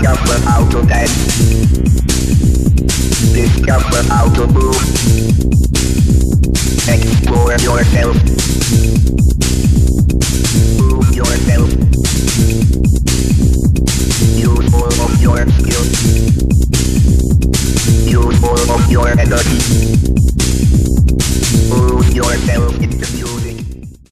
Discover how to dance. Discover how to move. Explore yourself. Move yourself. Use all of your skills. Use all of your energy. Move yourself into